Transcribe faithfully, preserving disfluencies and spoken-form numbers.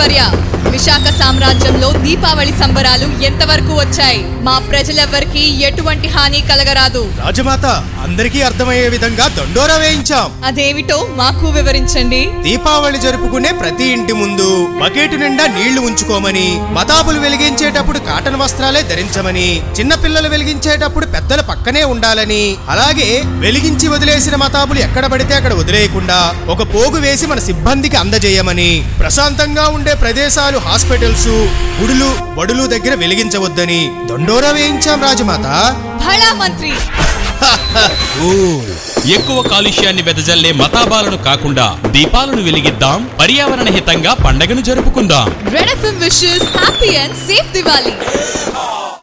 మంత్రివర్య, విశాఖ సామ్రాజ్యంలో దీపావళి సంబరాలు ఎంతవరకు వచ్చాయి? మా ప్రజలెవ్వరికి ఎటువంటి హాని కలగరాదు. రాజమాత, అందరికీ అర్థమయ్యే విధంగా దండోరా వేయించాం. అదేమిటో మాకు వివరించండి. దీపావళి జరుపుకునే ప్రతి ఇంటి ముందు బకెట్ నిండా నీళ్లు ఉంచుకోమని, మతాబులు వెలిగించేటప్పుడు కాటన్ వస్త్రాలే ధరించమని, చిన్న పిల్లలు వెలిగించేటప్పుడు పెద్దల పక్కనే ఉండాలని, అలాగే వెలిగించి వదిలేసిన మతాబులు ఎక్కడ పడితే అక్కడ వదిలేయకుండా ఒక పోగు వేసి మన సిబ్బందికి అందజేయమని, ప్రశాంతంగా ఉండే ప్రదేశాలు, హాస్పిటల్స్, గుడులు, బడులు దగ్గర వెలిగించవద్దని దండోరా వేయించాం రాజమాత. భళా మంత్రి. ఎక్కువ కాలుష్యాన్ని వెదజల్లే మతాబాలను కాకుండా దీపాలను వెలిగిద్దాం, పర్యావరణ హితంగా పండగను జరుపుకుందాం. Red FM wishes happy and safe Diwali.